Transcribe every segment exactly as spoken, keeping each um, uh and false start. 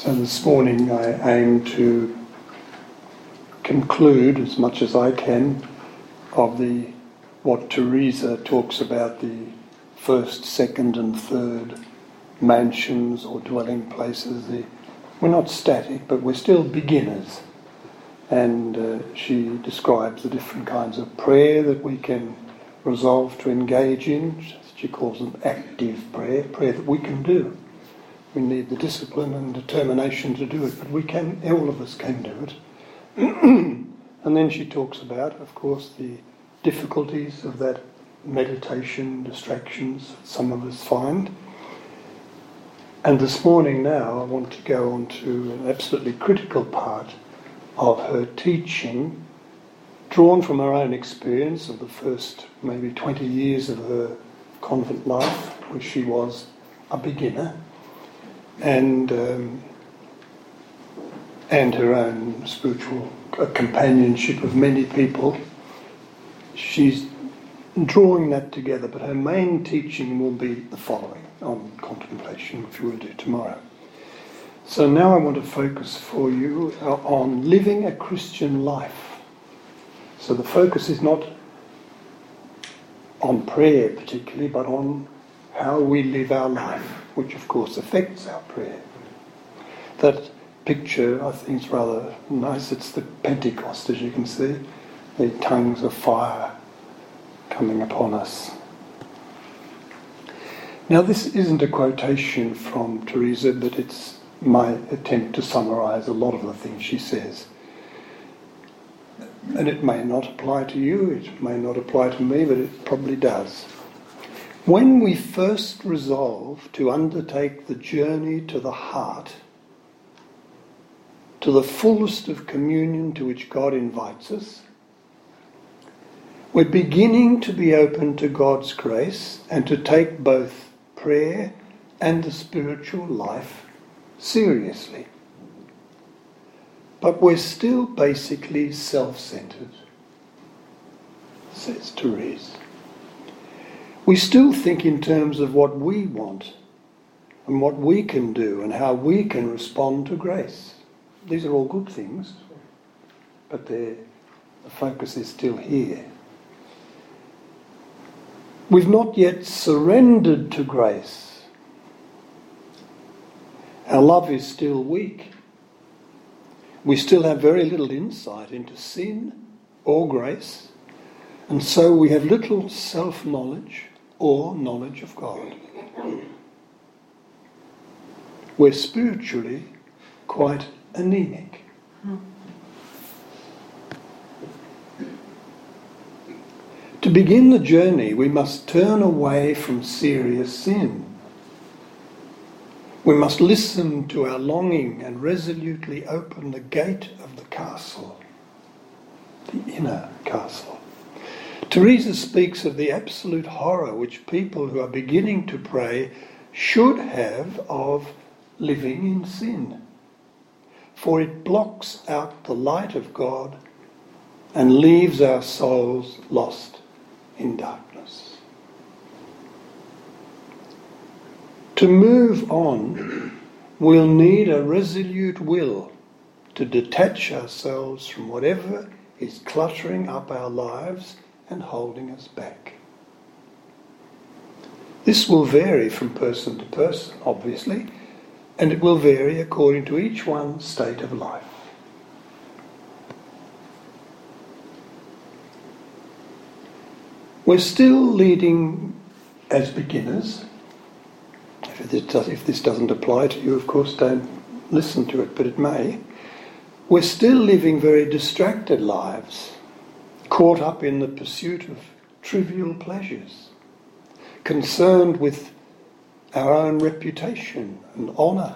So this morning I aim to conclude as much as I can of the what Teresa talks about, the first, second and third mansions or dwelling places. The, we're not static, but we're still beginners. And uh, she describes the different kinds of prayer that we can resolve to engage in. She calls them active prayer, prayer that we can do. We need the discipline and determination to do it, but we can, all of us can do it. And then she talks about, of course, the difficulties of that meditation, distractions that some of us find. And this morning now I want to go on to an absolutely critical part of her teaching, drawn from her own experience of the first maybe twenty years of her convent life, where she was a beginner, and um, and her own spiritual companionship of many people. She's drawing that together, but her main teaching will be the following on contemplation, which we'll do tomorrow. So now I want to focus for you on living a Christian life. So the focus is not on prayer particularly, but on how we live our life, which of course affects our prayer. That picture, I think, is rather nice. It's the Pentecost, as you can see, the tongues of fire coming upon us. Now, this isn't a quotation from Teresa, but it's my attempt to summarise a lot of the things she says. And it may not apply to you, it may not apply to me, but it probably does. When we first resolve to undertake the journey to the heart, to the fullest of communion to which God invites us, we're beginning to be open to God's grace and to take both prayer and the spiritual life seriously. But we're still basically self-centred, says Therese. We still think in terms of what we want and what we can do and how we can respond to grace. These are all good things, but the focus is still here. We've not yet surrendered to grace. Our love is still weak. We still have very little insight into sin or grace, and so we have little self-knowledge or knowledge of God. We're spiritually quite anemic. To begin the journey, we must turn away from serious sin. We must listen to our longing and resolutely open the gate of the castle, the inner castle. Teresa speaks of the absolute horror which people who are beginning to pray should have of living in sin, for it blocks out the light of God and leaves our souls lost in darkness. To move on, we'll need a resolute will to detach ourselves from whatever is cluttering up our lives and holding us back. This will vary from person to person, obviously, and it will vary according to each one's state of life. We're still leading as beginners. If this, does, if this doesn't apply to you, of course, don't listen to it, but it may. We're still living very distracted lives, caught up in the pursuit of trivial pleasures, concerned with our own reputation and honour.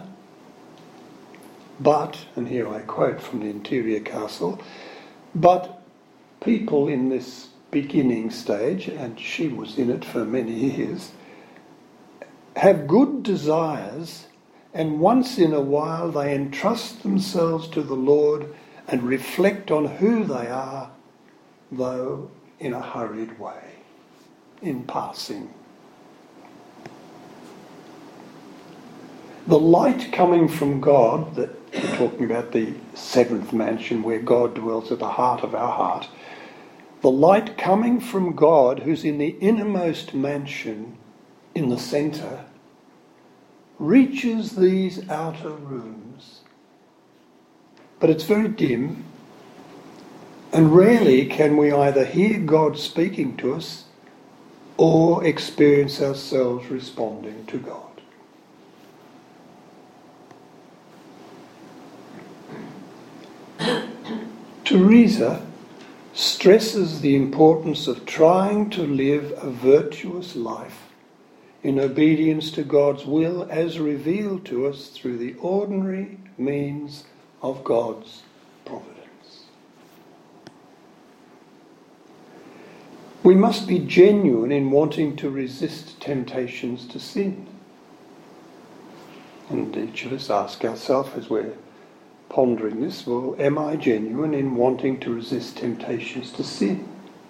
But, and here I quote from the Interior Castle, but people in this beginning stage, and she was in it for many years, have good desires, and once in a while they entrust themselves to the Lord and reflect on who they are, though in a hurried way, in passing. The light coming from God, that we're talking about the seventh mansion where God dwells at the heart of our heart, the light coming from God, who's in the innermost mansion in the centre, reaches these outer rooms. But it's very dim, and rarely can we either hear God speaking to us or experience ourselves responding to God. Teresa stresses the importance of trying to live a virtuous life in obedience to God's will as revealed to us through the ordinary means of God's providence. We must be genuine in wanting to resist temptations to sin. And each of us ask ourselves as we're pondering this, well, am I genuine in wanting to resist temptations to sin?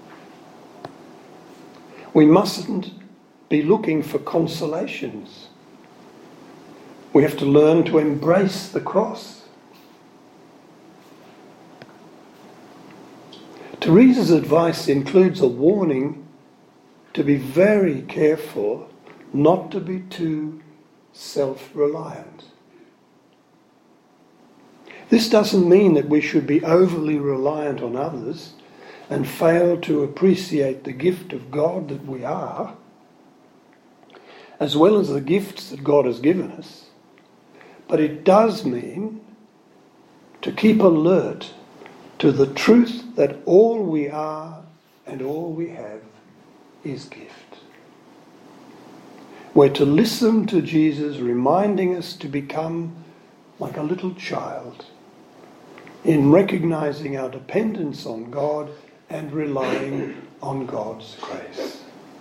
We mustn't be looking for consolations. We have to learn to embrace the cross. Teresa's advice includes a warning to be very careful not to be too self-reliant. This doesn't mean that we should be overly reliant on others and fail to appreciate the gift of God that we are, as well as the gifts that God has given us. But it does mean to keep alert to the truth that all we are and all we have is gift. We're to listen to Jesus reminding us to become like a little child in recognising our dependence on God and relying on God's grace.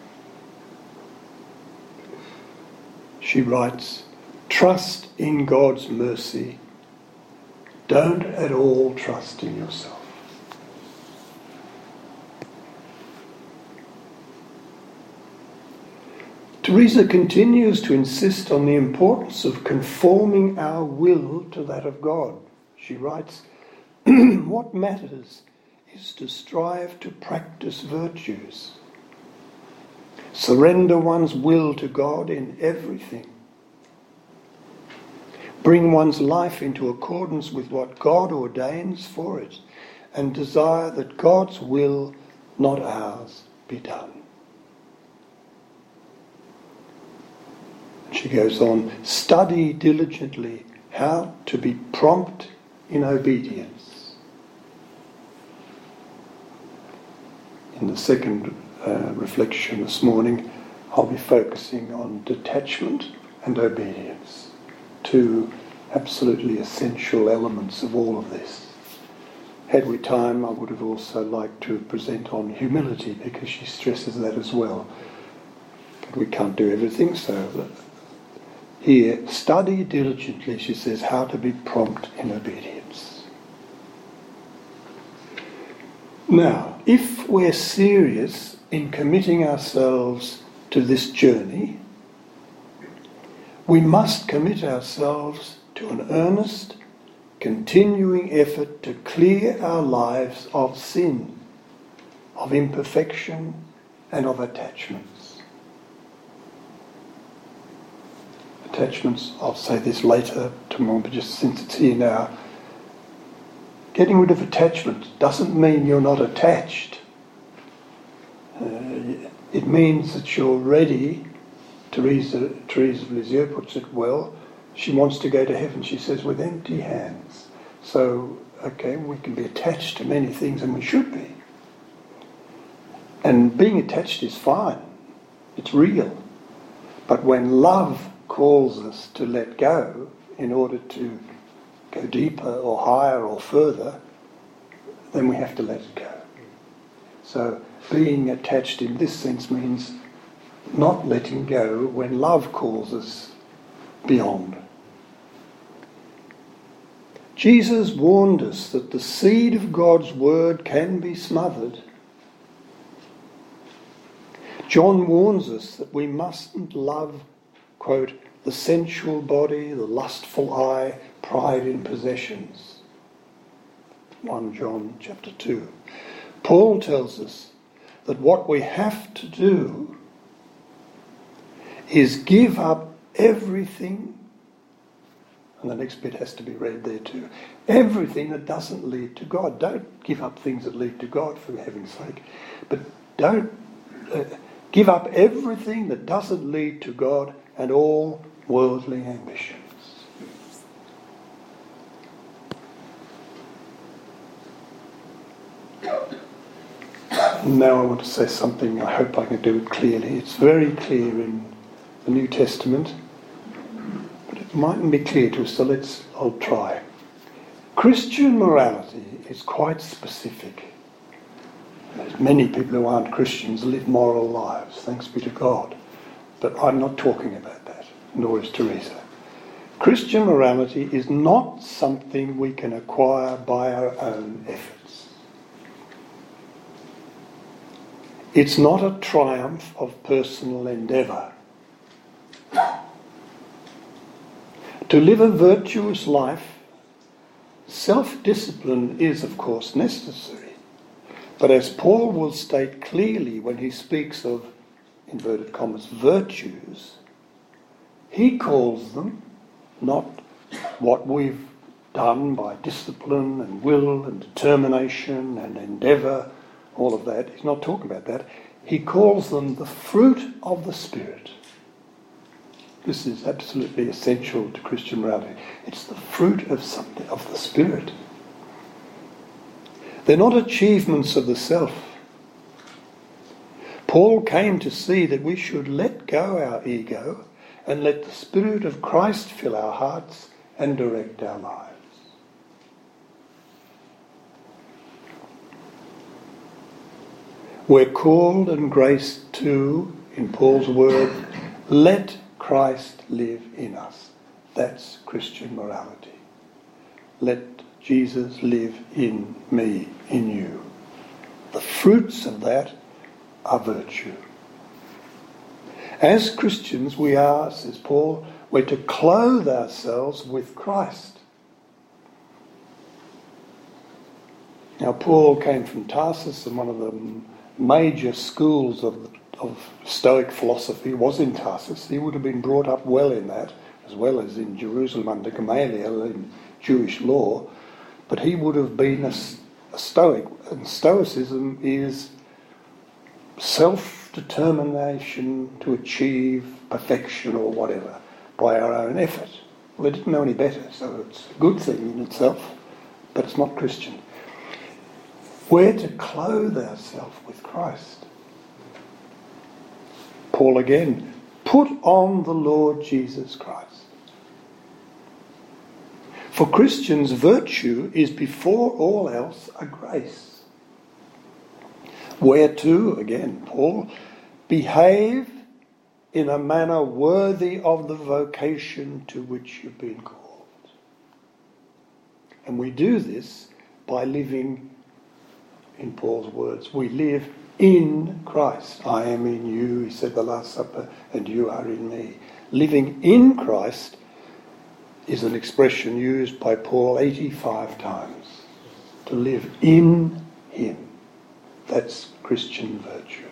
She writes, "Trust in God's mercy. Don't at all trust in yourself." Teresa continues to insist on the importance of conforming our will to that of God. She writes, "What matters is to strive to practice virtues. Surrender one's will to God in everything. Bring one's life into accordance with what God ordains for it, and desire that God's will, not ours, be done." She goes on, "Study diligently how to be prompt in obedience." In the second uh, reflection this morning, I'll be focusing on detachment and obedience, two absolutely essential elements of all of this. Had we time, I would have also liked to present on humility, because she stresses that as well. But we can't do everything, so here, study diligently, she says, how to be prompt in obedience. Now, if we're serious in committing ourselves to this journey, we must commit ourselves to an earnest, continuing effort to clear our lives of sin, of imperfection, and of attachments. Attachments, I'll say this later tomorrow, but just since it's here now, getting rid of attachment doesn't mean you're not attached. Uh, it means that you're ready. Teresa, Teresa of Lisieux puts it well. She wants to go to heaven, she says, with empty hands. So, okay, we can be attached to many things, and we should be. And being attached is fine. It's real. But when love calls us to let go in order to go deeper or higher or further, then we have to let it go. So being attached in this sense means not letting go when love calls us beyond. Jesus warned us that the seed of God's word can be smothered. John warns us that we mustn't love, quote, the sensual body, the lustful eye, pride in possessions. First John chapter two. Paul tells us that what we have to do is give up everything, and the next bit has to be read there too, everything that doesn't lead to God. Don't give up things that lead to God, for heaven's sake, but don't uh, give up everything that doesn't lead to God and all worldly ambitions. Now I want to say something, I hope I can do it clearly. It's very clear in the New Testament, but it mightn't be clear to us, so let's, I'll try. Christian morality is quite specific. There's many people who aren't Christians live moral lives, thanks be to God. But I'm not talking about that, nor is Teresa. Christian morality is not something we can acquire by our own efforts. It's not a triumph of personal endeavour. To live a virtuous life, self-discipline is, of course, necessary. But as Paul will state clearly when he speaks of, inverted commas, virtues, he calls them not what we've done by discipline and will and determination and endeavour, all of that. He's not talking about that. He calls them the fruit of the Spirit. This is absolutely essential to Christian morality. It's the fruit of something, of the Spirit. They're not achievements of the self. Paul came to see that we should let go our ego and let the Spirit of Christ fill our hearts and direct our lives. We're called and graced to, in Paul's word, let Christ live in us. That's Christian morality. Let Jesus live in me, in you. The fruits of that are virtue. As Christians, we are, says Paul, we're to clothe ourselves with Christ. Now, Paul came from Tarsus, and one of the major schools of, of Stoic philosophy was in Tarsus. He would have been brought up well in that, as well as in Jerusalem under Gamaliel in Jewish law. But he would have been a, a Stoic. And Stoicism is self-determination to achieve perfection or whatever by our own effort. Well, they didn't know any better, so it's a good thing in itself, but it's not Christian. We're to clothe ourselves with Christ. Paul again, put on the Lord Jesus Christ. For Christians, virtue is before all else a grace. Whereto, again, Paul, behave in a manner worthy of the vocation to which you've been called. And we do this by living, in Paul's words, we live in Christ. I am in you, he said the Last Supper, and you are in me. Living in Christ is an expression used by Paul eighty-five times. To live in him. That's Christian virtue.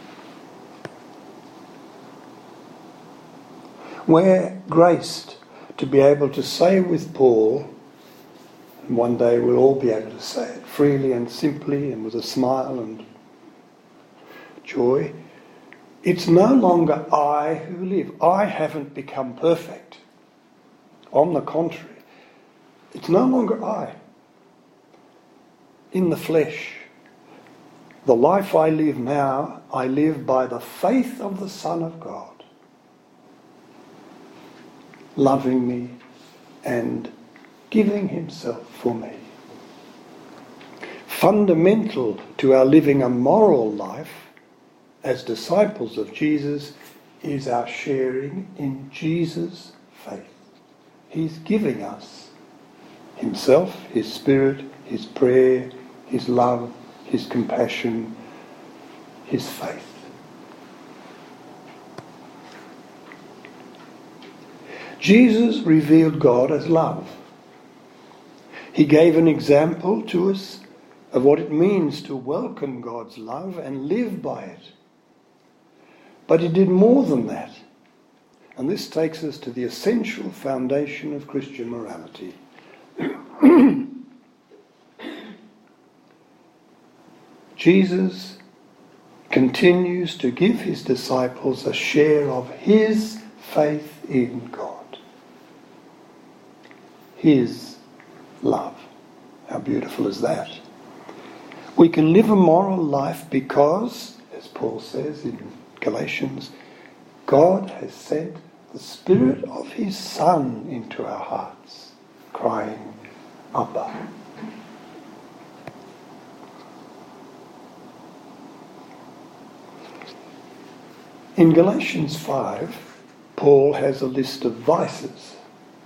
We're graced to be able to say with Paul, and one day we'll all be able to say it freely and simply and with a smile and joy. It's no longer I who live. I haven't become perfect. On the contrary, it's no longer I. In the flesh, the life I live now, I live by the faith of the Son of God, loving me and giving himself for me. Fundamental to our living a moral life as disciples of Jesus is our sharing in Jesus' faith. He's giving us himself, his spirit, his prayer, his love, his compassion, his faith. Jesus revealed God as love. He gave an example to us of what it means to welcome God's love and live by it. But he did more than that. And this takes us to the essential foundation of Christian morality. Jesus continues to give his disciples a share of his faith in God. His love. How beautiful is that? We can live a moral life because, as Paul says in Galatians, God has sent the Spirit of his Son into our hearts, crying, Abba. In Galatians five, Paul has a list of vices,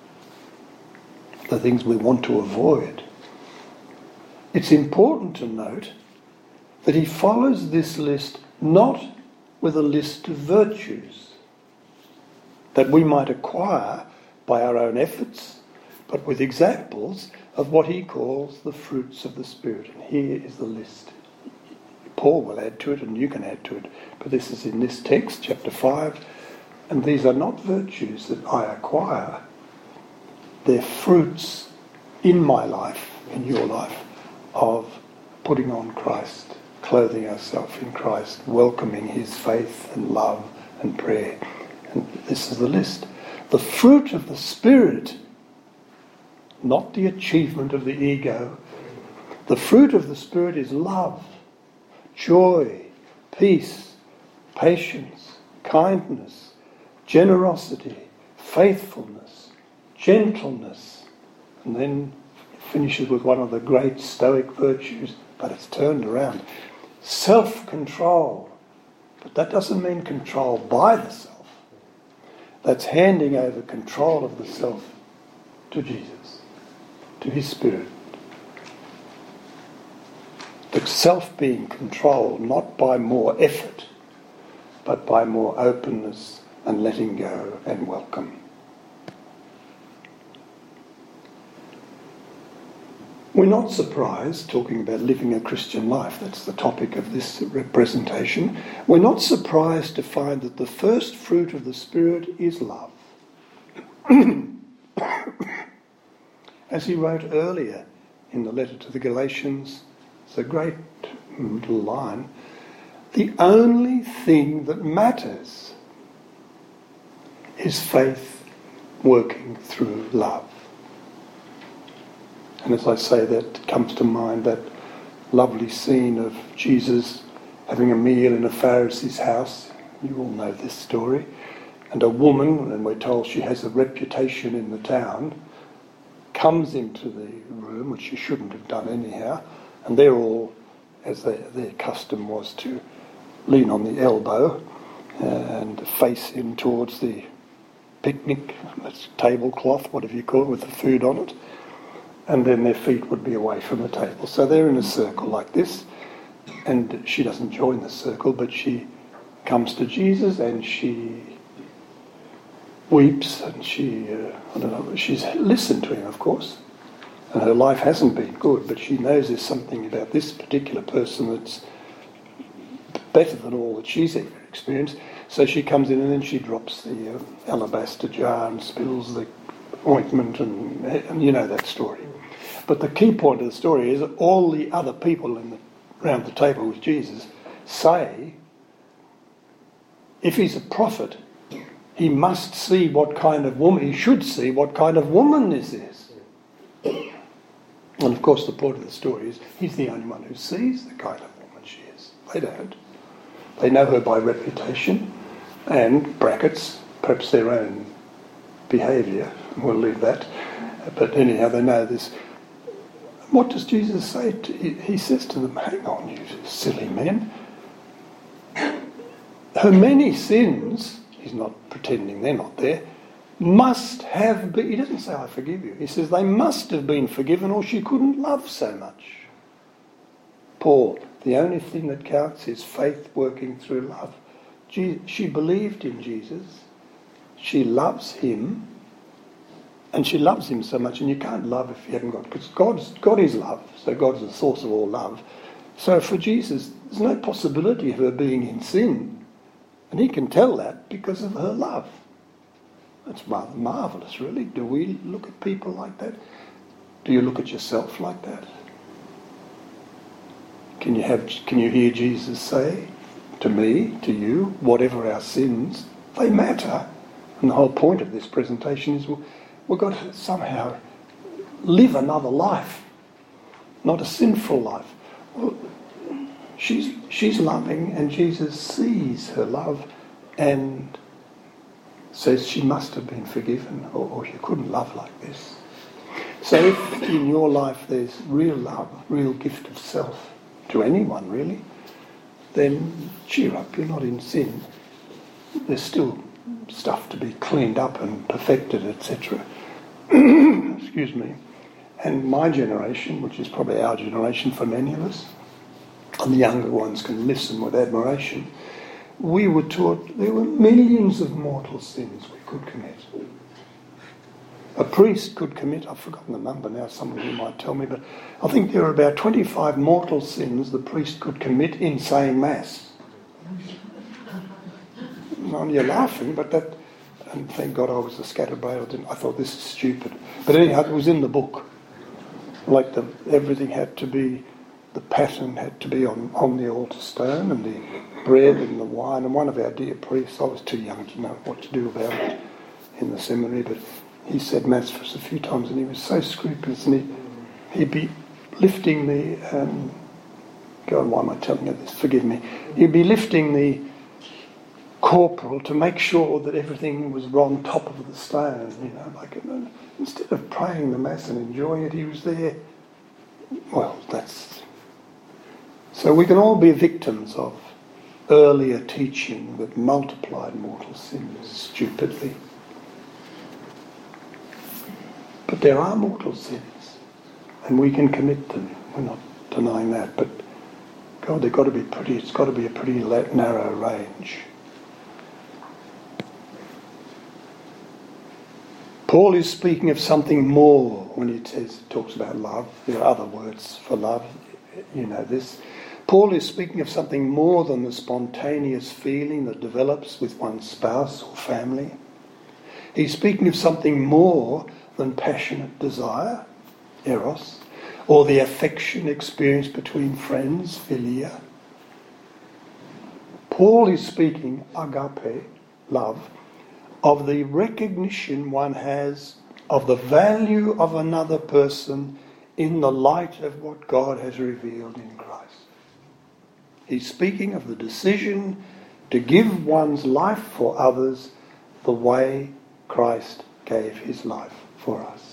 the things we want to avoid. It's important to note that he follows this list not with a list of virtues that we might acquire by our own efforts, but with examples of what he calls the fruits of the Spirit. And here is the list. Paul will add to it and you can add to it, but this is in this text, chapter five, and these are not virtues that I acquire. They're fruits in my life, in your life, of putting on Christ, clothing ourselves in Christ, welcoming his faith and love and prayer. And this is the list. The fruit of the Spirit, not the achievement of the ego. The fruit of the Spirit is love, joy, peace, patience, kindness, generosity, faithfulness, gentleness, and then finishes with one of the great Stoic virtues, but it's turned around. Self-control. But that doesn't mean control by the self. That's handing over control of the self to Jesus, to his Spirit. The self being controlled not by more effort, but by more openness and letting go and welcome. We're not surprised, talking about living a Christian life, that's the topic of this presentation, we're not surprised to find that the first fruit of the Spirit is love. As he wrote earlier in the letter to the Galatians, it's a great little line, the only thing that matters is faith working through love. And as I say that, comes to mind that lovely scene of Jesus having a meal in a Pharisee's house. You all know this story. And a woman, and we're told she has a reputation in the town, comes into the room, which she shouldn't have done anyhow, and they're all, as they, their custom was, to lean on the elbow and face in towards the picnic tablecloth, whatever you call it, with the food on it. And then their feet would be away from the table. So they're in a circle like this, and she doesn't join the circle, but she comes to Jesus and she weeps and she, uh, I don't know, she's listened to him, of course, and her life hasn't been good, but she knows there's something about this particular person that's better than all that she's ever experienced. So she comes in and then she drops the uh, alabaster jar and spills the ointment, and, and you know that story. But the key point of the story is that all the other people in the, around the table with Jesus say, if he's a prophet, he must see what kind of woman, he should see what kind of woman this is. And of course the point of the story is he's the only one who sees the kind of woman she is. They don't. They know her by reputation and, brackets, perhaps their own behaviour. We'll leave that. But anyhow, they know this. What does Jesus say? To, he says to them, hang on, you silly men. Her many sins, he's not pretending they're not there, must have been, he doesn't say I forgive you. He says they must have been forgiven or she couldn't love so much. Paul, the only thing that counts is faith working through love. She believed in Jesus. She loves him. And she loves him so much, and you can't love if you haven't got... Because God's, God is love, so God is the source of all love. So for Jesus, there's no possibility of her being in sin. And he can tell that because of her love. That's rather marvellous, really. Do we look at people like that? Do you look at yourself like that? Can you have? Can you hear Jesus say to me, to you, whatever our sins, they matter. And the whole point of this presentation is we'll, we've got to somehow live another life, not a sinful life. Well, she's, she's loving, and Jesus sees her love and says she must have been forgiven, or, or you couldn't love like this. So if in your life there's real love, real gift of self to anyone really, then cheer up, you're not in sin. There's still stuff to be cleaned up and perfected, et cetera. Excuse me. And my generation, which is probably our generation for many of us, and the younger ones can listen with admiration, we were taught there were millions of mortal sins we could commit. A priest could commit, I've forgotten the number now, some of you might tell me, but I think there are about twenty-five mortal sins the priest could commit in saying Mass. And you're laughing, but that, and thank God I was a scatterbrain, I, didn't, I thought this is stupid. But anyhow, it was in the book. Like the, everything had to be, the pattern had to be on, on the altar stone, and the bread and the wine. And one of our dear priests, I was too young to know what to do about it in the seminary, but he said Mass for us a few times, and he was so scrupulous, and he, he'd be lifting the, um, God, why am I telling you this? Forgive me. He'd be lifting the corporal to make sure that everything was on top of the stone, you know, like, and instead of praying the Mass and enjoying it, he was there. Well, that's... So we can all be victims of earlier teaching that multiplied mortal sins stupidly. But there are mortal sins, and we can commit them. We're not denying that, but God, they've got to be pretty, it's got to be a pretty narrow range. Paul is speaking of something more when he says, talks about love. There are other words for love, you know this. Paul is speaking of something more than the spontaneous feeling that develops with one's spouse or family. He's speaking of something more than passionate desire, eros, or the affection experienced between friends, philia. Paul is speaking, agape, love, of the recognition one has of the value of another person in the light of what God has revealed in Christ. He's speaking of the decision to give one's life for others the way Christ gave his life for us.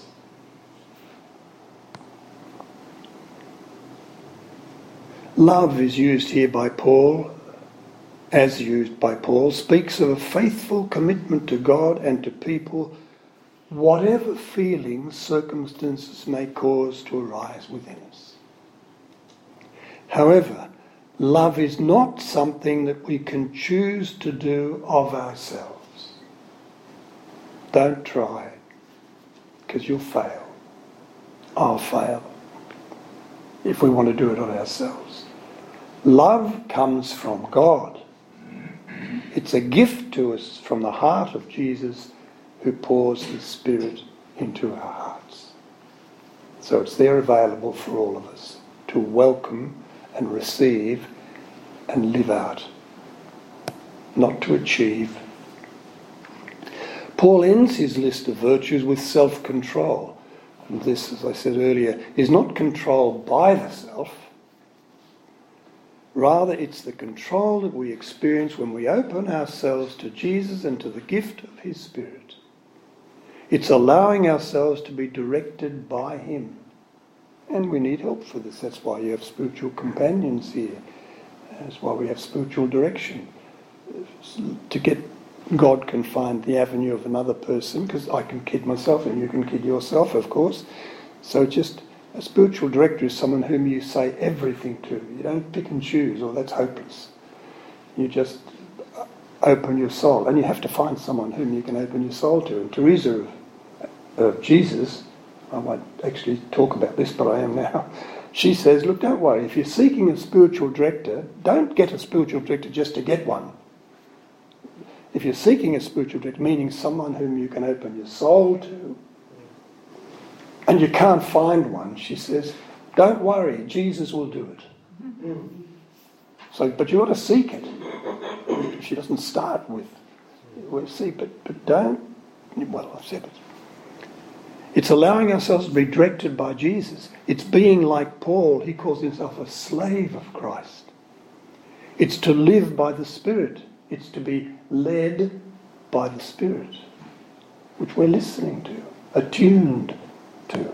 Love is used here by Paul, as used by Paul, speaks of a faithful commitment to God and to people, whatever feelings circumstances may cause to arise within us. However, love is not something that we can choose to do of ourselves. Don't try, because you'll fail. I'll fail if we want to do it on ourselves. Love comes from God. It's a gift to us from the heart of Jesus, who pours his Spirit into our hearts. So it's there available for all of us to welcome and receive and live out, not to achieve. Paul ends his list of virtues with self-control. And this, as I said earlier, is not controlled by the self. Rather, it's the control that we experience when we open ourselves to Jesus and to the gift of his Spirit. It's allowing ourselves to be directed by him. And we need help for this. That's why you have spiritual companions here. That's why we have spiritual direction. To get God can find the avenue of another person, because I can kid myself and you can kid yourself, of course. So just a spiritual director is someone whom you say everything to. You don't pick and choose, or that's hopeless. You just open your soul. And you have to find someone whom you can open your soul to. And Teresa of Jesus, I won't actually talk about this, but I am now. She says, look, don't worry. If you're seeking a spiritual director, don't get a spiritual director just to get one. If you're seeking a spiritual director, meaning someone whom you can open your soul to, and you can't find one, she says, don't worry, Jesus will do it. So, but you ought to seek it. She doesn't start with, well, seek, but, but don't, well, I've said it. It's allowing ourselves to be directed by Jesus. It's being like Paul. He calls himself a slave of Christ. It's to live by the Spirit. It's to be led by the Spirit, which we're listening to, attuned to.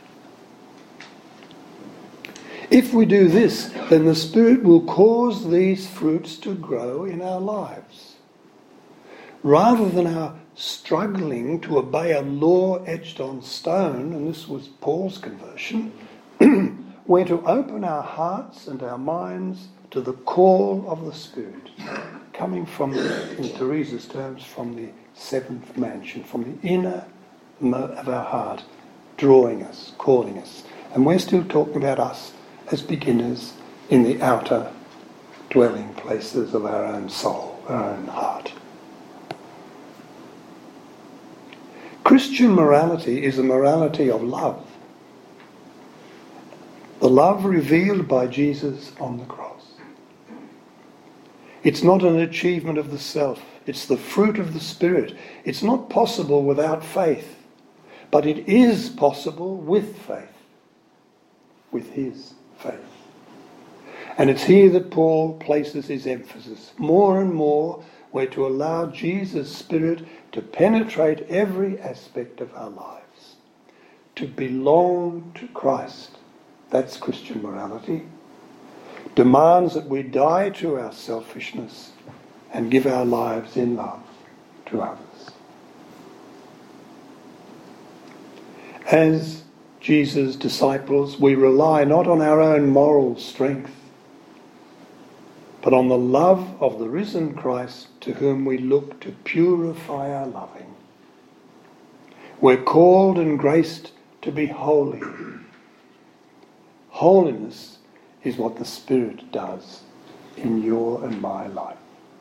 If we do this, then the Spirit will cause these fruits to grow in our lives. Rather than our struggling to obey a law etched on stone, and this was Paul's conversion, we're to open our hearts and our minds to the call of the Spirit, coming from, in Teresa's terms, from the seventh mansion, from the inner of our heart, drawing us, calling us. And we're still talking about us as beginners in the outer dwelling places of our own soul, our own heart. Christian morality is a morality of love. The love revealed by Jesus on the cross. It's not an achievement of the self. It's the fruit of the Spirit. It's not possible without faith, but it is possible with faith, with his faith. And it's here that Paul places his emphasis. More and more, we're to allow Jesus' Spirit to penetrate every aspect of our lives, to belong to Christ. That's Christian morality. Demands that we die to our selfishness and give our lives in love to others. As Jesus' disciples, we rely not on our own moral strength, but on the love of the risen Christ, to whom we look to purify our loving. We're called and graced to be holy. Holiness is what the Spirit does in your and my life.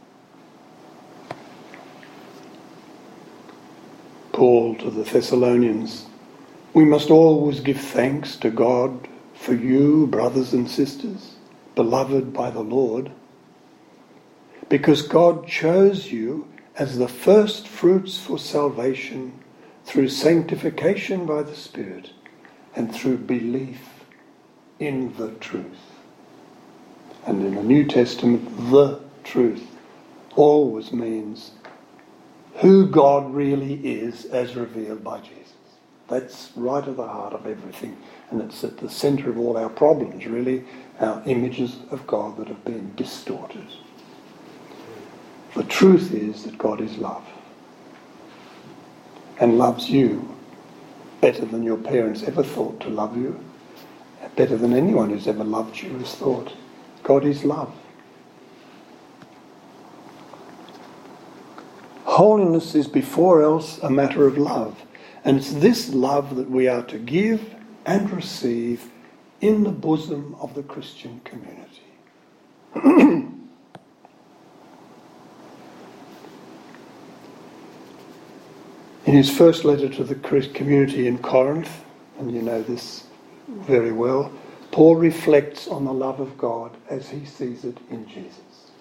Paul to the Thessalonians, we must always give thanks to God for you, brothers and sisters, beloved by the Lord, because God chose you as the first fruits for salvation through sanctification by the Spirit and through belief in the truth. And in the New Testament, the truth always means who God really is as revealed by Jesus. That's right at the heart of everything, and it's at the centre of all our problems, really, our images of God that have been distorted. The truth is that God is love, and loves you better than your parents ever thought to love you, better than anyone who's ever loved you has thought. God is love. Holiness is before else a matter of love, and it's this love that we are to give and receive in the bosom of the Christian community. In his first letter to the community in Corinth, and you know this very well, Paul reflects on the love of God as he sees it in Jesus.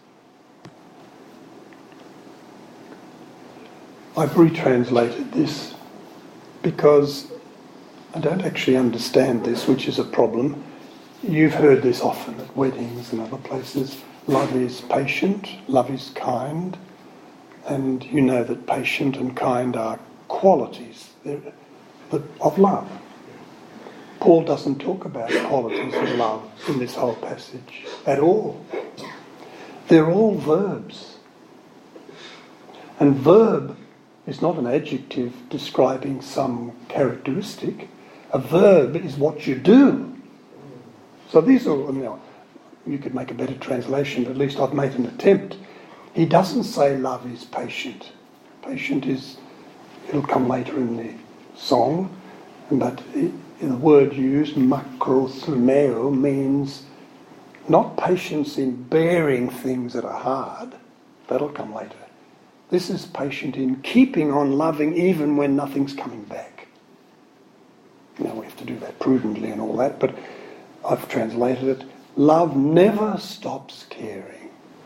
I've retranslated this because I don't actually understand this, which is a problem. You've heard this often at weddings and other places. Love is patient, love is kind, and you know that patient and kind are qualities of love. Paul doesn't talk about qualities of love in this whole passage at all. They're all verbs. And verb is not an adjective describing some characteristic. A verb is what you do. So these are, you know, you could make a better translation, but at least I've made an attempt. He doesn't say love is patient. Patient is, it'll come later in the song, but it, the word used, makrothumeo, means not patience in bearing things that are hard. That'll come later. This is patient in keeping on loving even when nothing's coming back. Now we have to do that prudently and all that, but I've translated it. Love never stops caring.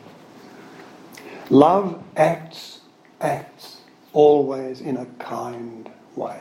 Love acts, acts always in a kind way.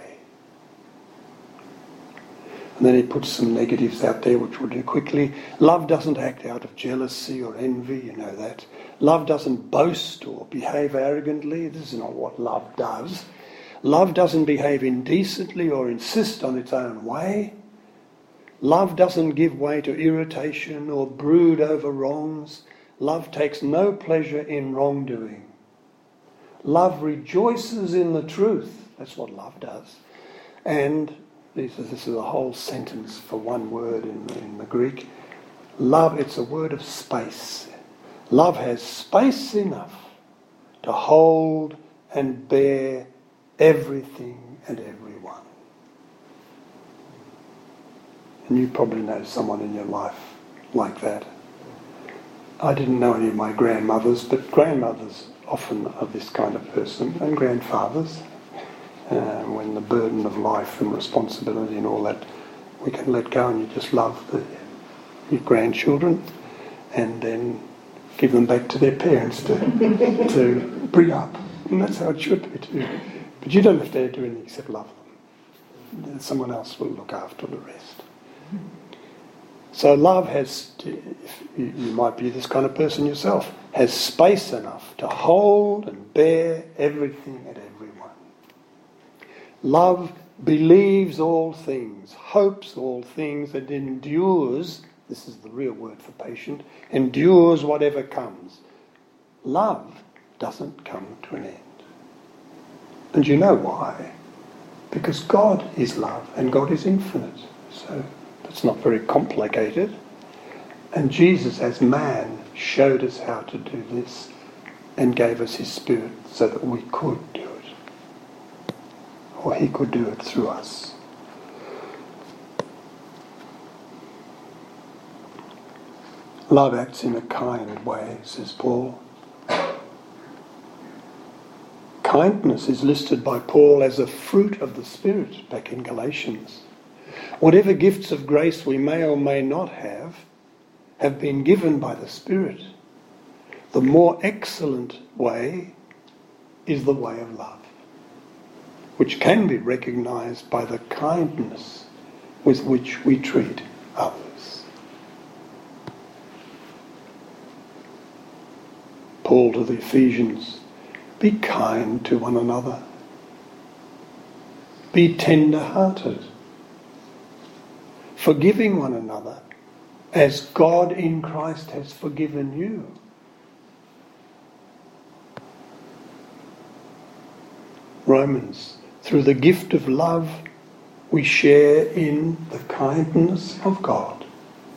And then he puts some negatives out there, which we'll do quickly. Love doesn't act out of jealousy or envy, you know that. Love doesn't boast or behave arrogantly. This is not what love does. Love doesn't behave indecently or insist on its own way. Love doesn't give way to irritation or brood over wrongs. Love takes no pleasure in wrongdoing. Love rejoices in the truth. That's what love does. And this is, this is a whole sentence for one word in, in the Greek. Love, it's a word of space. Love has space enough to hold and bear everything and everyone. And you probably know someone in your life like that. I didn't know any of my grandmothers, but grandmothers often are this kind of person, and grandfathers. Uh, when the burden of life and responsibility and all that, we can let go and you just love the, your grandchildren and then give them back to their parents to, to bring up. And that's how it should be too. But you don't have to do anything except love them. Someone else will look after the rest. So love has, if you, you might be this kind of person yourself, has space enough to hold and bear everything and everyone. Love believes all things, hopes all things, and endures, this is the real word for patient, endures whatever comes. Love doesn't come to an end. And you know why? Because God is love and God is infinite. So that's not very complicated. And Jesus as man showed us how to do this and gave us his Spirit so that we could do it. Or he could do it through us. Love acts in a kind way, says Paul. Kindness is listed by Paul as a fruit of the Spirit, back in Galatians. Whatever gifts of grace we may or may not have, have been given by the Spirit. The more excellent way is the way of love, which can be recognised by the kindness with which we treat others. Paul to the Ephesians, be kind to one another. Be tender-hearted, forgiving one another, as God in Christ has forgiven you. Romans, through the gift of love, we share in the kindness of God.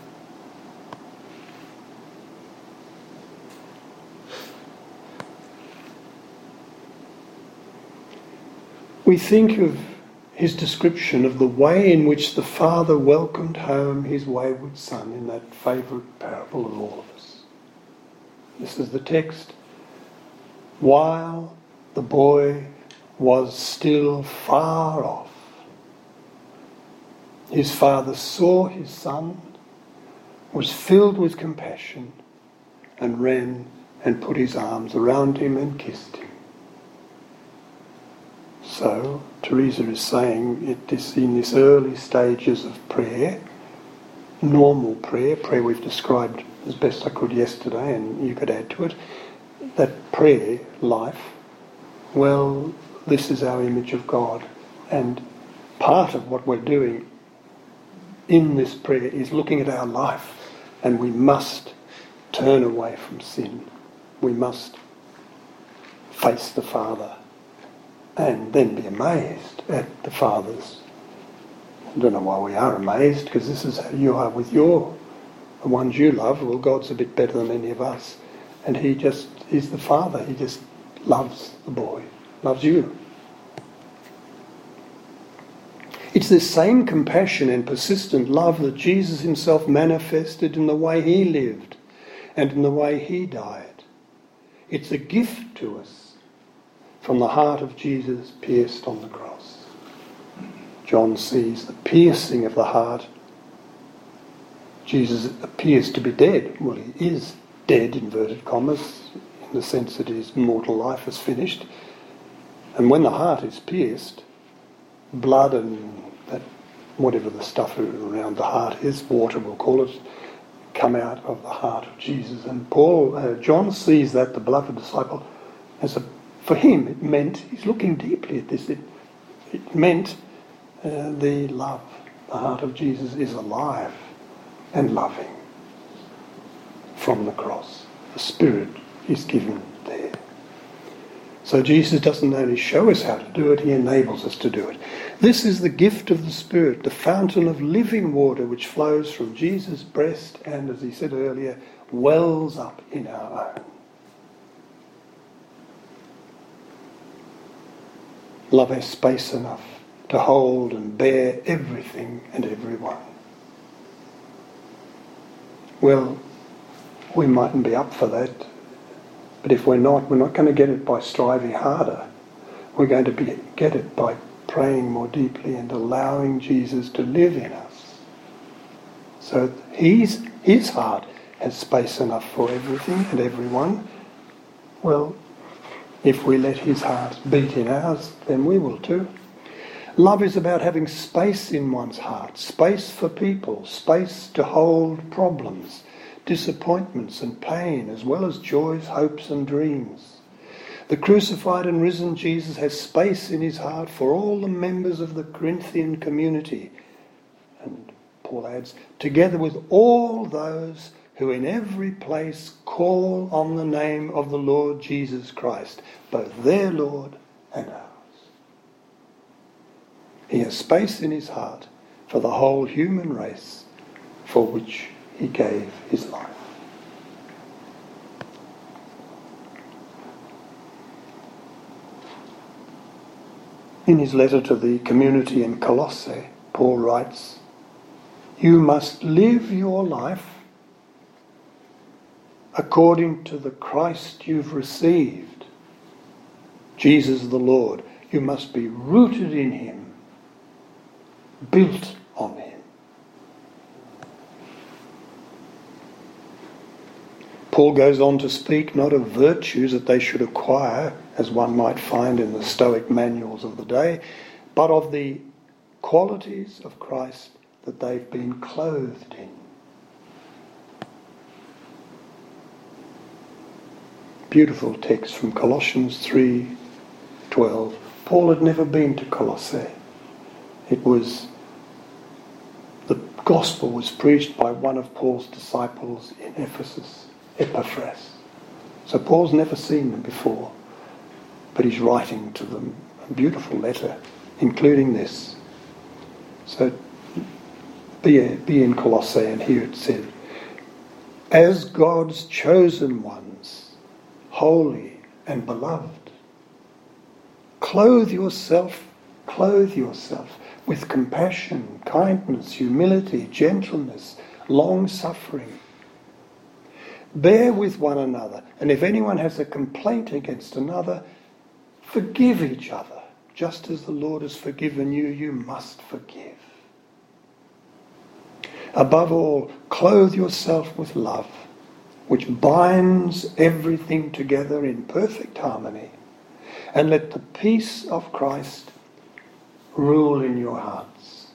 We think of his description of the way in which the Father welcomed home his wayward son in that favourite parable of all of us. This is the text. While the boy was still far off, his father saw his son, was filled with compassion, and ran and put his arms around him and kissed him. So, Teresa is saying it is in this early stages of prayer, normal prayer, prayer we've described as best I could yesterday, and you could add to it, that prayer life, well, this is our image of God, and part of what we're doing in this prayer is looking at our life, and we must turn away from sin. We must face the Father and then be amazed at the Father's. I don't know why we are amazed, because this is how you are with your, the ones you love. Well, God's a bit better than any of us, and he just, he's the Father. He just loves the boy, loves you. It's this same compassion and persistent love that Jesus himself manifested in the way he lived and in the way he died. It's a gift to us from the heart of Jesus pierced on the cross. John sees the piercing of the heart. Jesus appears to be dead. Well, he is dead, inverted commas, in the sense that his mortal life is finished. And when the heart is pierced, blood and that, whatever the stuff around the heart is, water we'll call it, come out of the heart of Jesus. And Paul, uh, John sees that, the beloved disciple, as a, for him it meant, he's looking deeply at this, it, it meant uh, the love. The heart of Jesus is alive and loving from the cross. The Spirit is given there. So Jesus doesn't only show us how to do it, he enables us to do it. This is the gift of the Spirit, the fountain of living water which flows from Jesus' breast and, as he said earlier, wells up in our own. Love has space enough to hold and bear everything and everyone. Well, we mightn't be up for that. But if we're not, we're not going to get it by striving harder. We're going to be, get it by praying more deeply and allowing Jesus to live in us. So he's, his heart has space enough for everything and everyone. Well, if we let his heart beat in ours, then we will too. Love is about having space in one's heart, space for people, space to hold problems, disappointments and pain, as well as joys, hopes and dreams. The crucified and risen Jesus has space in his heart for all the members of the Corinthian community. And Paul adds, together with all those who in every place call on the name of the Lord Jesus Christ, both their Lord and ours. He has space in his heart for the whole human race for which he gave his life. In his letter to the community in Colossae, Paul writes, you must live your life according to the Christ you've received, Jesus the Lord. You must be rooted in him, built on him. Paul goes on to speak not of virtues that they should acquire, as one might find in the Stoic manuals of the day, but of the qualities of Christ that they've been clothed in. Beautiful text from Colossians three twelve. Paul had never been to Colossae. It was, the gospel was preached by one of Paul's disciples in Ephesus, Epaphras. So Paul's never seen them before, but he's writing to them a beautiful letter, including this. So be, be in Colossae, and here it said, as God's chosen ones, holy and beloved, clothe yourself, clothe yourself with compassion, kindness, humility, gentleness, long-suffering. Bear with one another, and if anyone has a complaint against another, forgive each other. Just as the Lord has forgiven you, you must forgive. Above all, clothe yourself with love, which binds everything together in perfect harmony, and let the peace of Christ rule in your hearts,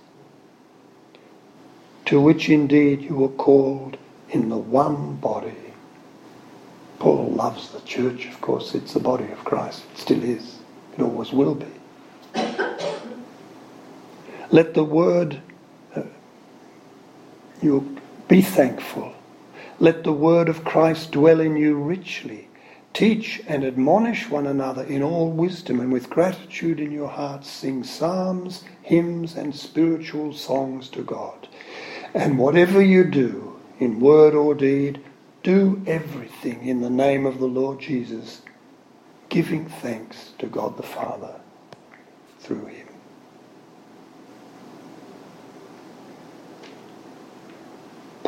to which indeed you were called in the one body. Paul loves the church, of course. It's the body of Christ. It still is. It always will be. Let the word, uh, you be thankful. Let the word of Christ dwell in you richly. Teach and admonish one another in all wisdom, and with gratitude in your hearts sing psalms, hymns and spiritual songs to God. And whatever you do, in word or deed, do everything in the name of the Lord Jesus, giving thanks to God the Father through him.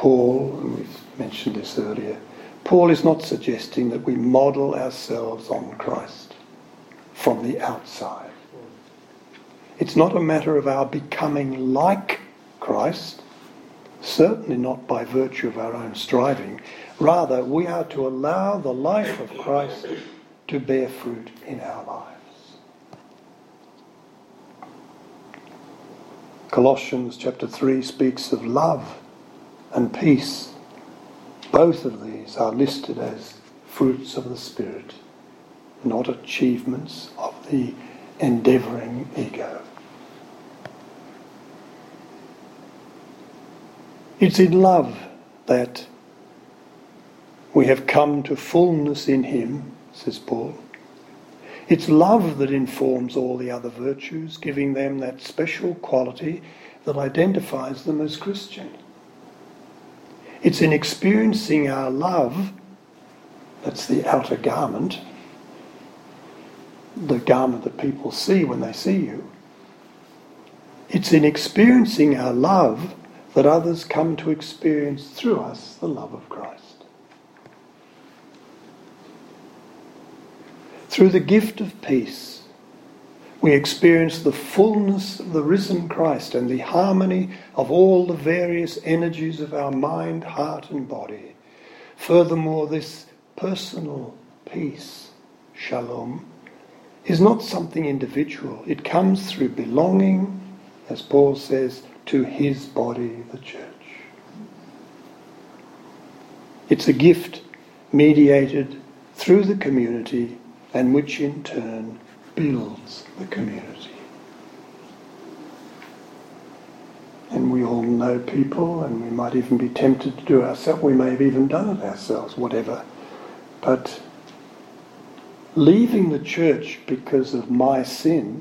Paul, and we've mentioned this earlier, Paul is not suggesting that we model ourselves on Christ from the outside. It's not a matter of our becoming like Christ, certainly not by virtue of our own striving. Rather, we are to allow the life of Christ to bear fruit in our lives. Colossians chapter three speaks of love and peace. Both of these are listed as fruits of the Spirit, not achievements of the endeavouring ego. It's in love that we have come to fullness in him, says Paul. It's love that informs all the other virtues, giving them that special quality that identifies them as Christian. It's in experiencing our love, that's the outer garment, the garment that people see when they see you. It's in experiencing our love that others come to experience through us the love of Christ. Through the gift of peace, we experience the fullness of the risen Christ and the harmony of all the various energies of our mind, heart and body. Furthermore, this personal peace, shalom, is not something individual. It comes through belonging, as Paul says, to his body, the church. It's a gift mediated through the community and which in turn builds the community. And we all know people, and we might even be tempted to do it ourselves. We may have even done it ourselves, whatever. But leaving the church because of my sin,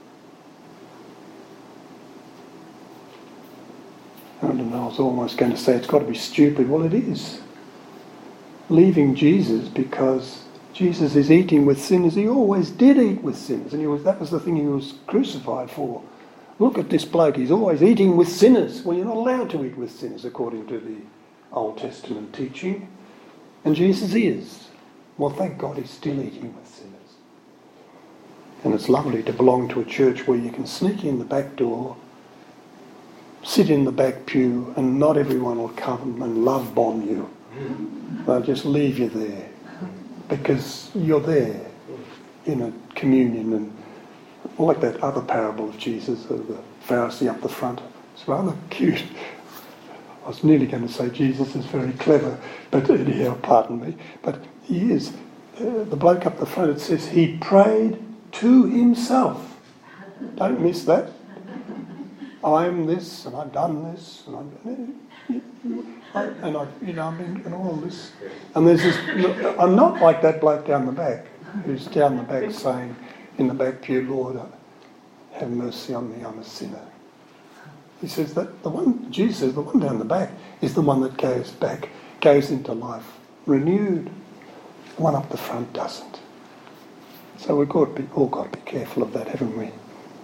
I don't know, I was almost going to say it's got to be stupid. Well, it is. Leaving Jesus because Jesus is eating with sinners. He always did eat with sinners, and he was, that was the thing he was crucified for. Look at this bloke, he's always eating with sinners. Well, you're not allowed to eat with sinners according to the Old Testament teaching. And Jesus is. Well, thank God he's still eating with sinners. And it's lovely to belong to a church where you can sneak in the back door, sit in the back pew, and not everyone will come and love bomb you. They'll just leave you there because you're there in a communion. And like that other parable of Jesus, of the Pharisee up the front. It's rather cute. I was nearly going to say Jesus is very clever, but anyhow, pardon me. But he is. Uh, the bloke up the front, it says he prayed to himself. Don't miss that. I'm this, and I've done this, and I'm, and I, you know, I mean, and all this. And there's this. I'm not like that bloke down the back, who's down the back saying, in the back pew, Lord, have mercy on me, I'm a sinner. He says that the one, Jesus says, the one down the back is the one that goes back, goes into life renewed. The one up the front doesn't. So we've got to be, all got to be careful of that, haven't we?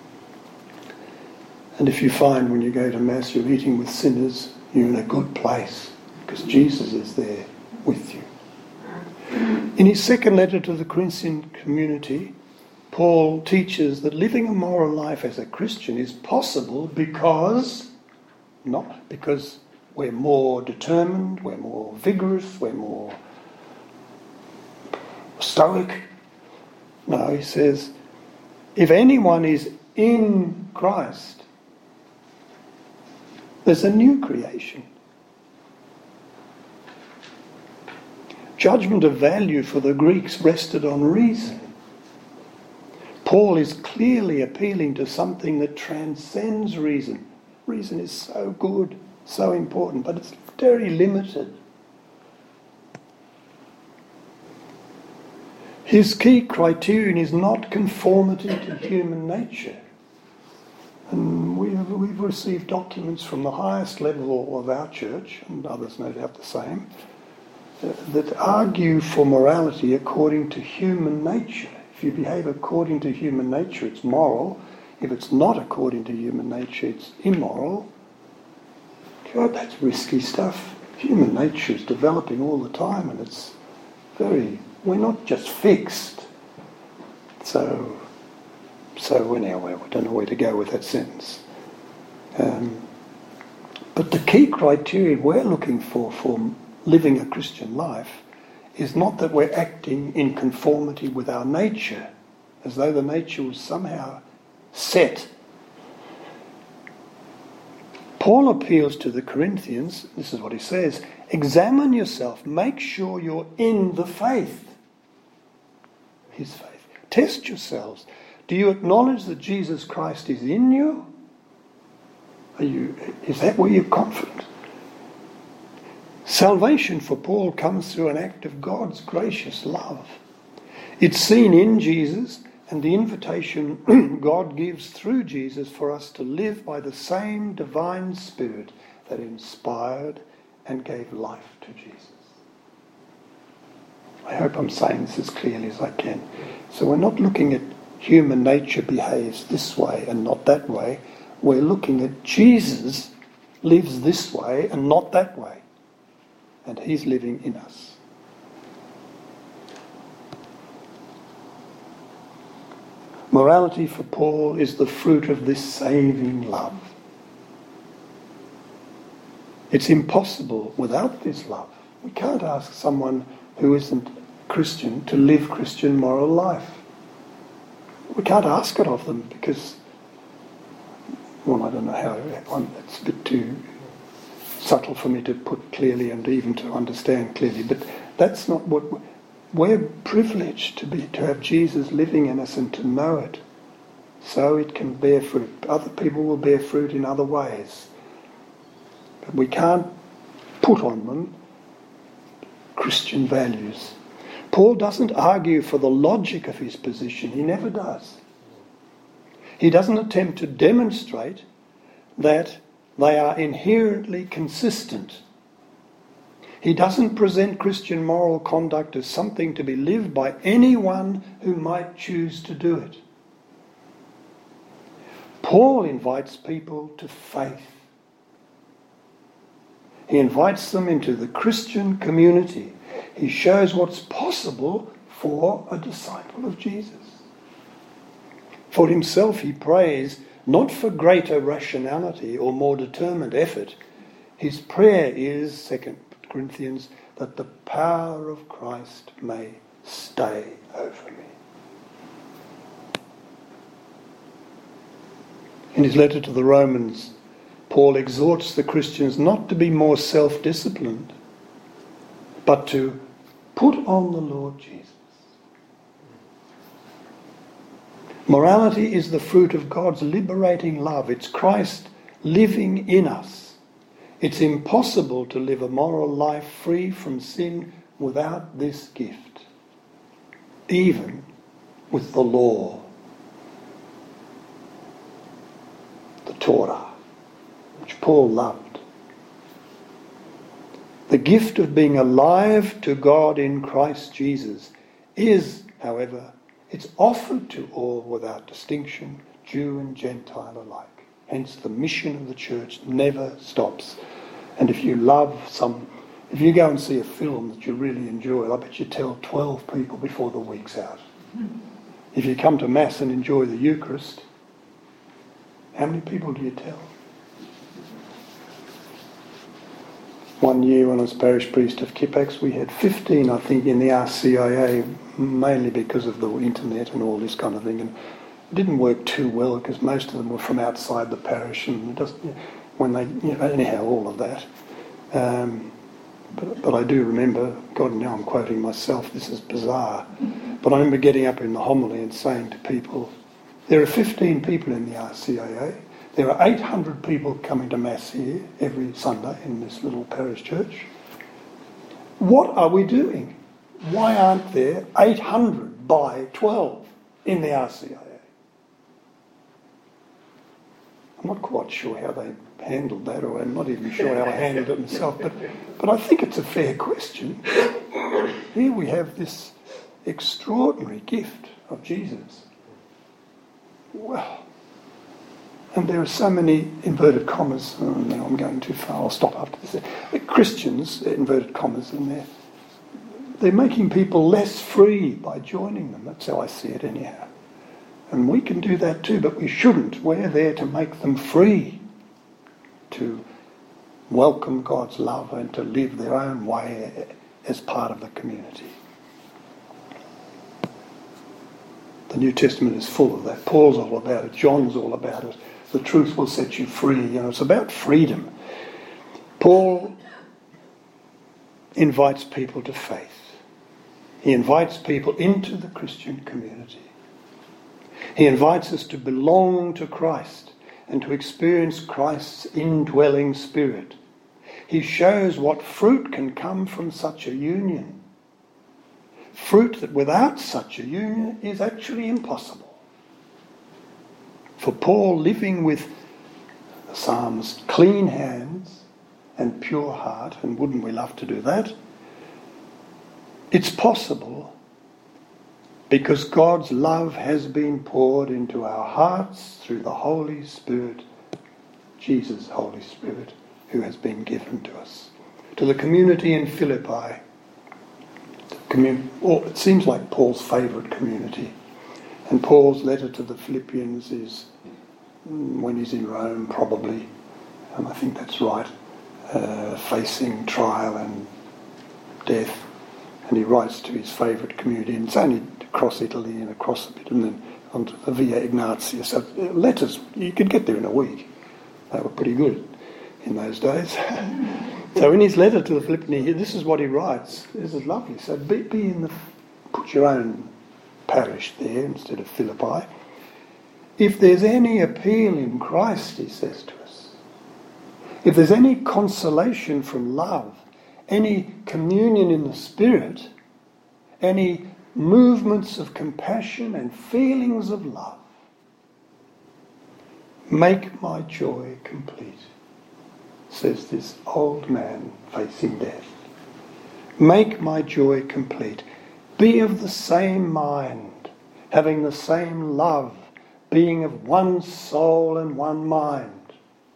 And if you find when you go to Mass you're eating with sinners, you're in a good place because Jesus is there with you. In his second letter to the Corinthian community, Paul teaches that living a moral life as a Christian is possible because, not because we're more determined, we're more vigorous, we're more stoic. No, he says, if anyone is in Christ, there's a new creation. Judgment of value for the Greeks rested on reason. Paul is clearly appealing to something that transcends reason. Reason is so good, so important, but it's very limited. His key criterion is not conformity to human nature. And we've, we've received documents from the highest level of our church, and others no doubt the same, uh, that argue for morality according to human nature. If you behave according to human nature, it's moral. If it's not according to human nature, it's immoral. God, that's risky stuff. human nature is developing all the time, and it's very, we're not just fixed. So, so anyway, we don't know where to go with that sentence. Um, but the key criteria we're looking for for living a Christian life is not that we're acting in conformity with our nature, as though the nature was somehow set. Paul appeals to the Corinthians, this is what he says, examine yourself, make sure you're in the faith. His faith. Test yourselves. Do you acknowledge that Jesus Christ is in you? Are you, is that where you're confident? Salvation for Paul comes through an act of God's gracious love. It's seen in Jesus and the invitation God gives through Jesus for us to live by the same divine Spirit that inspired and gave life to Jesus. I hope I'm saying this as clearly as I can. So we're not looking at human nature behaves this way and not that way. We're looking at Jesus lives this way and not that way. And he's living in us. Morality for Paul is the fruit of this saving love. It's impossible without this love. We can't ask someone who isn't Christian to live Christian moral life. We can't ask it of them because, well, I don't know how, it's a bit too subtle for me to put clearly and even to understand clearly, but that's not what we're privileged to be, to have Jesus living in us and to know it, so it can bear fruit. Other people will bear fruit in other ways, but we can't put on them Christian values. Paul doesn't argue for the logic of his position. He never does. He doesn't attempt to demonstrate that they are inherently consistent. He doesn't present Christian moral conduct as something to be lived by anyone who might choose to do it. Paul invites people to faith. He invites them into the Christian community. He shows what's possible for a disciple of Jesus. For himself, he prays not for greater rationality or more determined effort. His prayer is, Second Corinthians, that the power of Christ may stay over me. In his letter to the Romans, Paul exhorts the Christians not to be more self-disciplined, but to put on the Lord Jesus. Morality is the fruit of God's liberating love. It's Christ living in us. It's impossible to live a moral life free from sin without this gift, even with the law, the Torah, which Paul loved. The gift of being alive to God in Christ Jesus is, however, it's offered to all without distinction, Jew and Gentile alike. Hence the mission of the church never stops. And if you love some, if you go and see a film that you really enjoy, I bet you tell twelve people before the week's out. If you come to Mass and enjoy the Eucharist, how many people do you tell? One year when I was parish priest of Kippax, we had fifteen, I think, in the R C I A, mainly because of the internet and all this kind of thing. And it didn't work too well because most of them were from outside the parish, and it doesn't, when they, you know, anyhow, all of that. Um, but, but I do remember, God, now I'm quoting myself, this is bizarre, but I remember getting up in the homily and saying to people, there are fifteen people in the R C I A. There are eight hundred people coming to Mass here every Sunday in this little parish church. What are we doing? Why aren't there eight hundred by twelve in the R C I A? I'm not quite sure how they handled that, or I'm not even sure how I handled it myself, but, but I think it's a fair question. Here we have this extraordinary gift of Jesus. Well, And there are so many inverted commas. Oh, no, I'm going too far. I'll stop after this. The Christians, inverted commas in there, they're making people less free by joining them. That's how I see it anyhow. And we can do that too, but we shouldn't. We're there to make them free, to welcome God's love and to live their own way as part of the community. The New Testament is full of that. Paul's all about it. John's all about it. The truth will set you free. You know, it's about freedom. Paul invites people to faith. He invites people into the Christian community. He invites us to belong to Christ and to experience Christ's indwelling spirit. He shows what fruit can come from such a union. Fruit that without such a union is actually impossible. For Paul, living with the Psalms, clean hands and pure heart, and wouldn't we love to do that? It's possible because God's love has been poured into our hearts through the Holy Spirit, Jesus' Holy Spirit, who has been given to us. To the community in Philippi, commun- or it seems like Paul's favourite community. And Paul's letter to the Philippians is when he's in Rome, probably, and I think that's right, uh, facing trial and death. And he writes to his favourite community, and it's only across Italy and across a bit, and then onto the Via Ignatia. So letters, you could get there in a week. They were pretty good in those days. So in his letter to the Philippians, this is what he writes. This is lovely. So be, be in the, put your own parish there instead of Philippi. If there's any appeal in Christ, he says to us, if there's any consolation from love, any communion in the Spirit, any movements of compassion and feelings of love, make my joy complete, says this old man facing death. Make my joy complete. Be of the same mind, having the same love, being of one soul and one mind.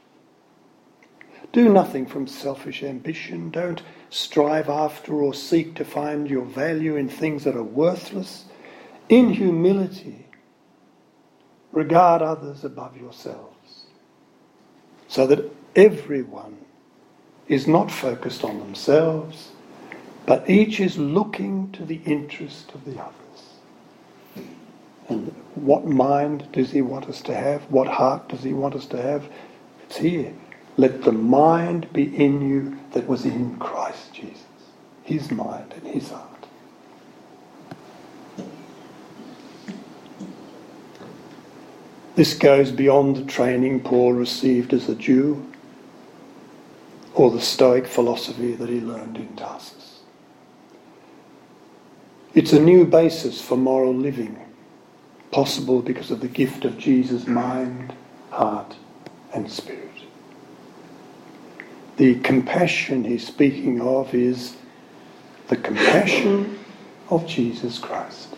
Do nothing from selfish ambition. Don't strive after or seek to find your value in things that are worthless. In humility, regard others above yourselves, so that everyone is not focused on themselves, but each is looking to the interest of the others. And what mind does he want us to have? What heart does he want us to have? It's here. Let the mind be in you that was in Christ Jesus. His mind and his heart. This goes beyond the training Paul received as a Jew or the Stoic philosophy that he learned in Tarsus. It's a new basis for moral living, possible because of the gift of Jesus' mind, heart and spirit. The compassion he's speaking of is the compassion of Jesus Christ.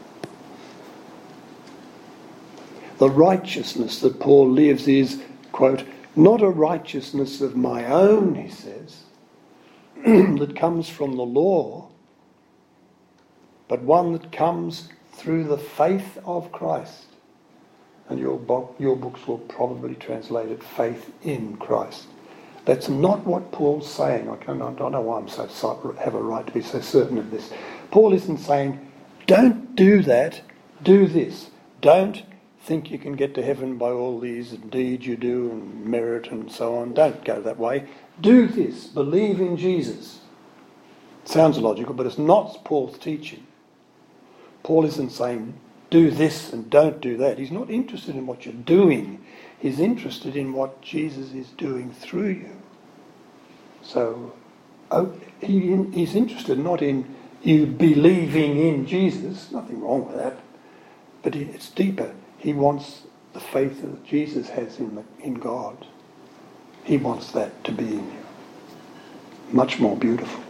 The righteousness that Paul lives is, quote, not a righteousness of my own, he says, that comes from the law, but one that comes through the faith of Christ. And your, bo- your books will probably translate it, faith in Christ. That's not what Paul's saying. I don't know why I'm so have a right to be so certain of this. Paul isn't saying, don't do that, do this. Don't think you can get to heaven by all these deeds you do and merit and so on. Don't go that way. Do this. Believe in Jesus. Sounds logical, but it's not Paul's teaching. Paul isn't saying, do this and don't do that. He's not interested in what you're doing. He's interested in what Jesus is doing through you. So oh, he, he's interested not in you believing in Jesus, nothing wrong with that, but it's deeper. He wants the faith that Jesus has in, the, in God. He wants that to be in you. Much more beautiful.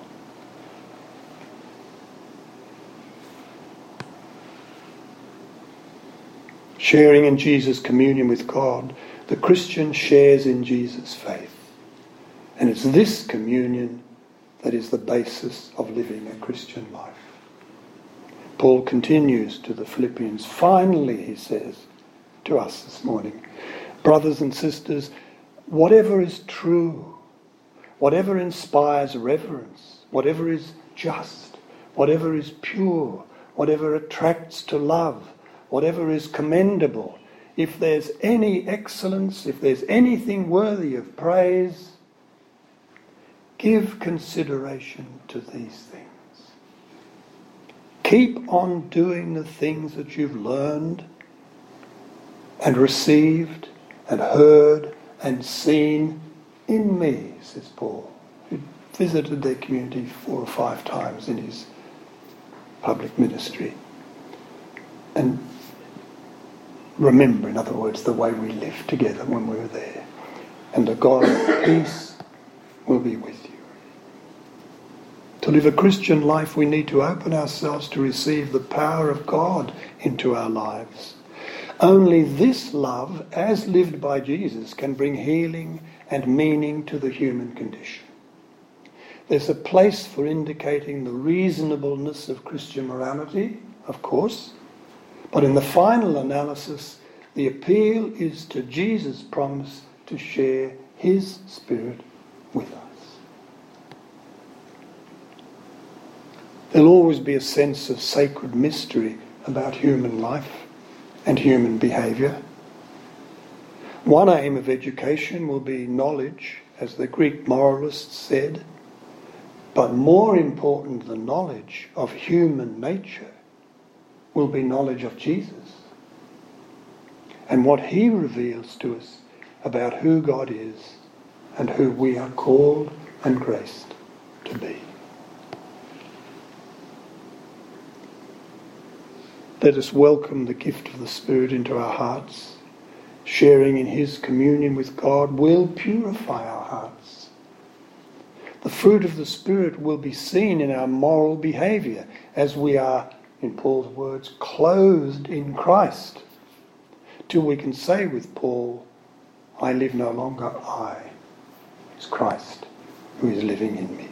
Sharing in Jesus' communion with God The Christian shares in Jesus' faith. And it's this communion that is the basis of living a Christian life. Paul continues to the Philippians. Finally, he says to us this morning, brothers and sisters, whatever is true, whatever inspires reverence, whatever is just, whatever is pure, whatever attracts to love, whatever is commendable, if there's any excellence, if there's anything worthy of praise, give consideration to these things. Keep on doing the things that you've learned and received and heard and seen in me, says Paul, who visited their community four or five times in his public ministry. And remember, in other words, the way we lived together when we were there. And the God of peace will be with you. To live a Christian life, we need to open ourselves to receive the power of God into our lives. Only this love, as lived by Jesus, can bring healing and meaning to the human condition. There's a place for indicating the reasonableness of Christian morality, of course, but in the final analysis, the appeal is to Jesus' promise to share his Spirit with us. There'll always be a sense of sacred mystery about human life and human behaviour. One aim of education will be knowledge, as the Greek moralists said, but more important than knowledge of human nature will be knowledge of Jesus and what he reveals to us about who God is and who we are called and graced to be. Let us welcome the gift of the Spirit into our hearts. Sharing in his communion with God will purify our hearts. The fruit of the Spirit will be seen in our moral behaviour as we are, in Paul's words, clothed in Christ, till we can say with Paul, I live no longer I, it's Christ who is living in me.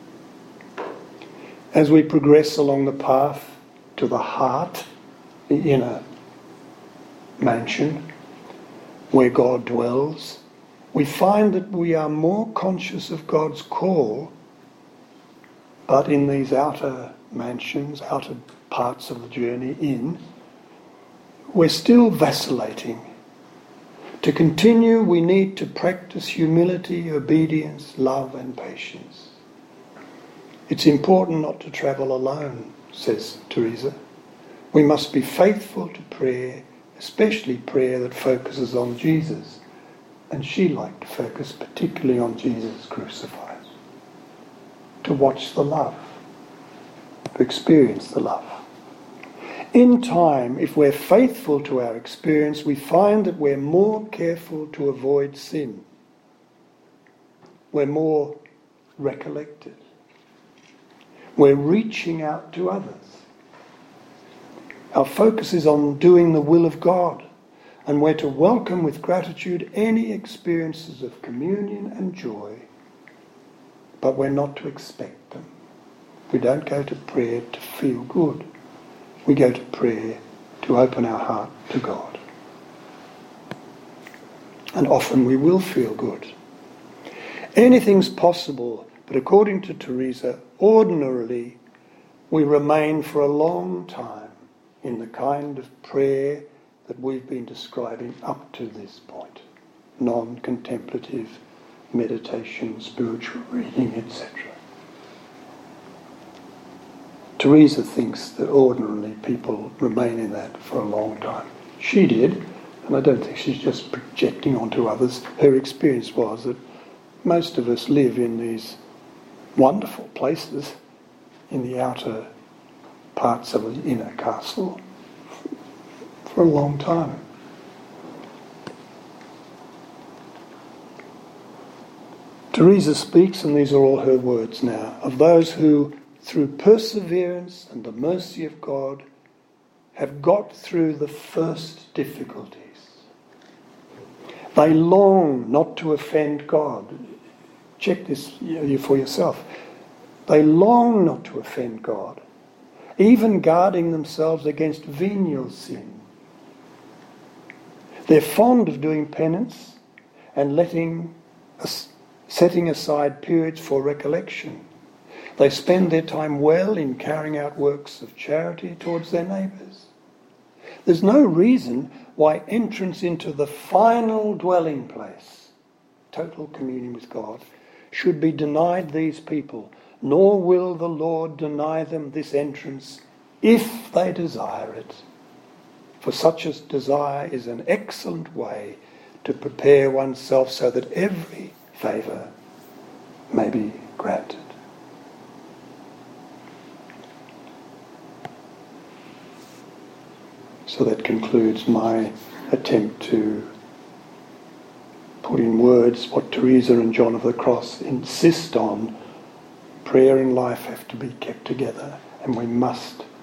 As we progress along the path to the heart, the inner mansion where God dwells, we find that we are more conscious of God's call, but in these outer mansions, outer parts of the journey in, we're still vacillating. To continue, we need to practice humility, obedience, love and patience. It's important not to travel alone, says Teresa. We must be faithful to prayer, especially prayer that focuses on Jesus. And she liked to focus particularly on Jesus crucified. To watch the love, to experience the love. In time, if we're faithful to our experience, we find that we're more careful to avoid sin. We're more recollected. We're reaching out to others. Our focus is on doing the will of God, and we're to welcome with gratitude any experiences of communion and joy, but we're not to expect them. We don't go to prayer to feel good. We go to prayer to open our heart to God. And often we will feel good. Anything's possible, but according to Teresa, ordinarily we remain for a long time in the kind of prayer that we've been describing up to this point. Non-contemplative meditation, spiritual reading, et cetera. Teresa thinks that ordinarily people remain in that for a long time. She did, and I don't think she's just projecting onto others. Her experience was that most of us live in these wonderful places in the outer parts of the inner castle for a long time. Teresa speaks, and these are all her words now, of those who, through perseverance and the mercy of God, have got through the first difficulties. They long not to offend God. Check this for yourself. They long not to offend God, even guarding themselves against venial sin. They're fond of doing penance and letting us, setting aside periods for recollection. They spend their time well in carrying out works of charity towards their neighbours. There's no reason why entrance into the final dwelling place, total communion with God, should be denied these people, nor will the Lord deny them this entrance if they desire it. For such a desire is an excellent way to prepare oneself so that every favour may be granted. So that concludes my attempt to put in words what Teresa and John of the Cross insist on. Prayer and life have to be kept together, and we must